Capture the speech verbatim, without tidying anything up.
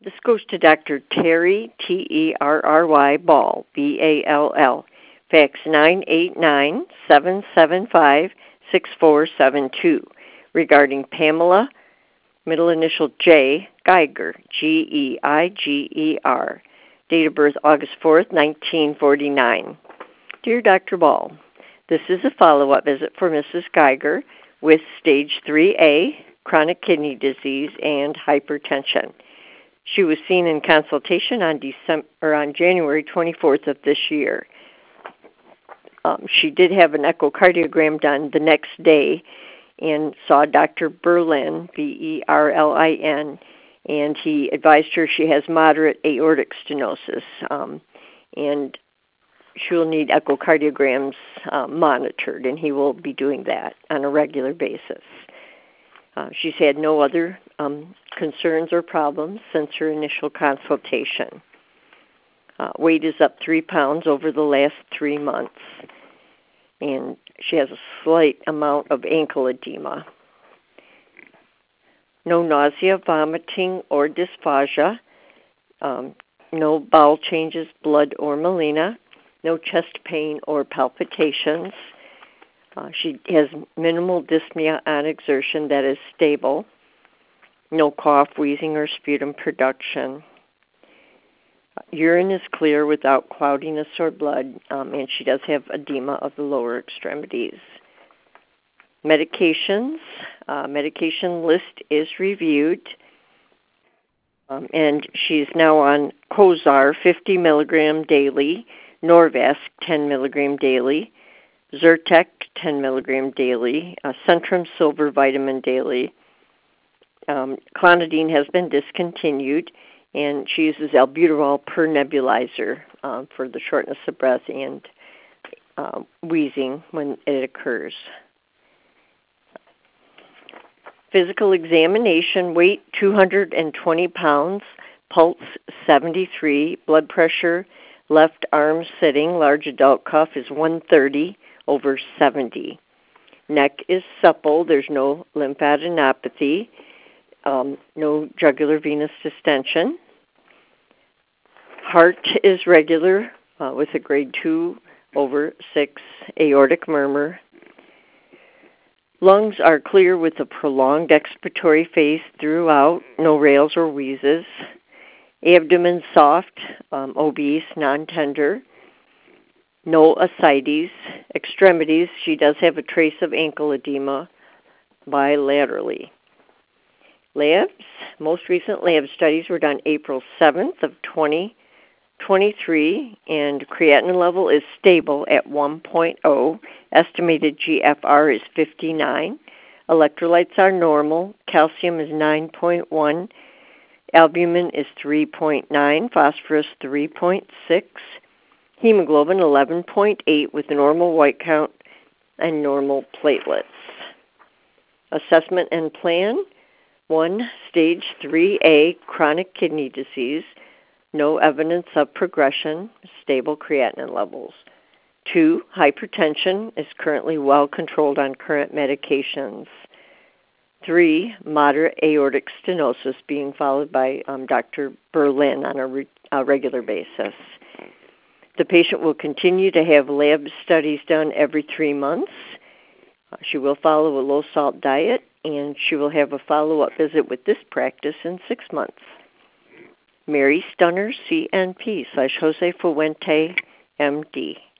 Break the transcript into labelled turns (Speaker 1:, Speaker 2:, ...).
Speaker 1: This goes to Doctor Terry, T E R R Y, Ball, B A L L, fax nine eight nine, seven seven five, six four seven two, regarding Pamela, middle initial J, Geiger, G E I G E R, date of birth August fourth, nineteen forty-nine. Dear Doctor Ball, this is a follow-up visit for Missus Geiger with stage three A, chronic kidney disease, and hypertension. She was seen in consultation on December or on January twenty-fourth of this year. Um, she did have an echocardiogram done the next day and saw Doctor Berlin, B E R L I N, and he advised her she has moderate aortic stenosis, um, and she will need echocardiograms uh, monitored, and he will be doing that on a regular basis. Uh, she's had no other um, concerns or problems since her initial consultation. Uh, weight is up three pounds over the last three months, and she has a slight amount of ankle edema. No nausea, vomiting, or dysphagia. Um, no bowel changes, blood, or melena. No chest pain or palpitations. Uh, she has minimal dyspnea on exertion that is stable. No cough, wheezing, or sputum production. Uh, urine is clear without cloudiness or blood, um, and she does have edema of the lower extremities. Medications. Uh, medication list is reviewed, um, and she's now on Cozar fifty milligram daily, Norvasc ten milligram daily, Zyrtec ten milligram daily, uh, Centrum Silver vitamin daily. Um, clonidine has been discontinued, and she uses albuterol per nebulizer um, for the shortness of breath and uh, wheezing when it occurs. Physical examination, weight two hundred twenty pounds, pulse seventy-three, blood pressure, left arm sitting, large adult cuff is one thirty over seventy. Neck is supple, there's no lymphadenopathy, um, no jugular venous distension. Heart is regular uh, with a grade two over six aortic murmur. Lungs are clear with a prolonged expiratory phase throughout, no rales or wheezes. Abdomen soft, um, obese, non-tender. No ascites. Extremities, she does have a trace of ankle edema bilaterally. Labs, most recent lab studies were done April seventh of twenty twenty-three, and creatinine level is stable at one point oh. Estimated G F R is fifty-nine. Electrolytes are normal. Calcium is nine point one. Albumin is three point nine. Phosphorus three point six. Hemoglobin eleven point eight with normal white count and normal platelets. Assessment and plan. one. Stage three A, chronic kidney disease. No evidence of progression. Stable creatinine levels. two. Hypertension is currently well controlled on current medications. three. Moderate aortic stenosis being followed by um, Doctor Berlin on a, re- a regular basis. The patient will continue to have lab studies done every three months. Uh, she will follow a low-salt diet, and she will have a follow-up visit with this practice in six months. Mary Stunner, C N P, slash Jose Fuente, M D.